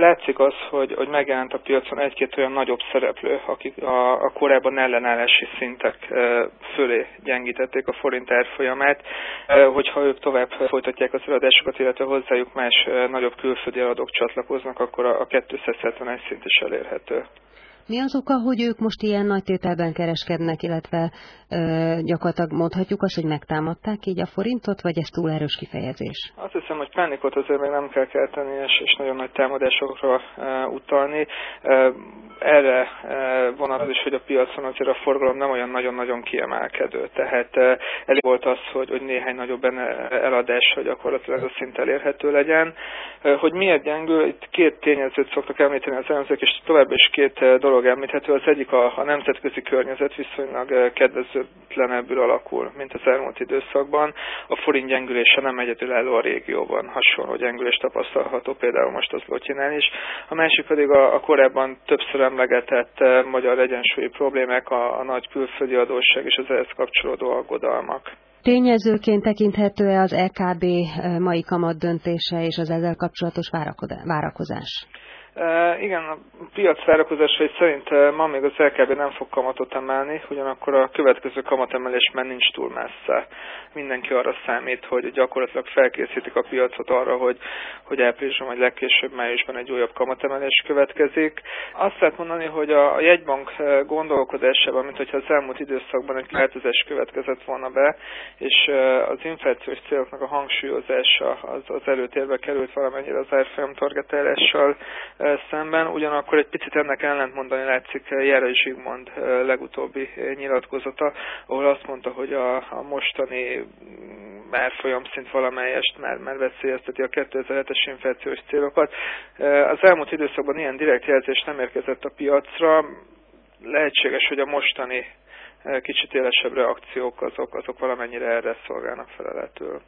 Látszik az, hogy megjelent a piacon egy-két olyan nagyobb szereplő, akik a korábban ellenállási szintek fölé gyengítették a forint árfolyamát. Hogyha ők tovább folytatják az eladásokat, illetve hozzájuk más nagyobb külföldi eladók csatlakoznak, akkor a 271 szint is elérhető. Mi az oka, hogy ők most ilyen nagy tételben kereskednek, illetve gyakorlatilag mondhatjuk azt, hogy megtámadták így a forintot, vagy ez túl erős kifejezés? Azt hiszem, hogy pánikot azért még nem kell kelteni, és nagyon nagy támadásokra utalni. Erre van az is, hogy a piacon azért a forgalom nem olyan nagyon-nagyon kiemelkedő. Tehát elég volt az, hogy néhány nagyobb eladás, hogy gyakorlatilag a szint elérhető legyen. Hogy miért gyengül? Itt két tényezőt szoktak említeni az elemzők, és tovább is két dolog említhető. Az egyik a nemzetközi környezet viszonylag kedvezőtlenebbül alakul, mint az elmúlt időszakban. A forint gyengülése nem egyedülálló a régióban. Hasonló gyengülés tapasztalható például most az zlotynál is. A másik pedig a korábban többször emlegetett magyar egyensúlyi problémák, a nagy külföldi adósság és az ehhez kapcsolódó aggodalmak. Tényezőként tekinthető-e az EKB mai kamat döntése és az ezzel kapcsolatos várakozás? Igen, a piac várakozásai szerint ma még az LKB nem fog kamatot emelni, ugyanakkor a következő kamatemelés már nincs túl messze. Mindenki arra számít, hogy gyakorlatilag felkészítik a piacot arra, hogy áprilisban vagy legkésőbb májusban egy újabb kamatemelés következik. Azt lehet mondani, hogy a jegybank gondolkodásában, mint hogyha az elmúlt időszakban egy változás következett volna be, és az inflációs céloknak a hangsúlyozása az előtérbe került valamennyire az árfolyam targetálással szemben, ugyanakkor egy picit ennek ellentmondani látszik Járai Zsigmond legutóbbi nyilatkozata, ahol azt mondta, hogy a mostani árfolyam szint valamelyest már veszélyezteti a 2007-es inflációs célokat. Az elmúlt időszakban ilyen direkt jelzés nem érkezett a piacra, lehetséges, hogy a mostani kicsit élesebb reakciók azok valamennyire erre szolgálnak feleletül.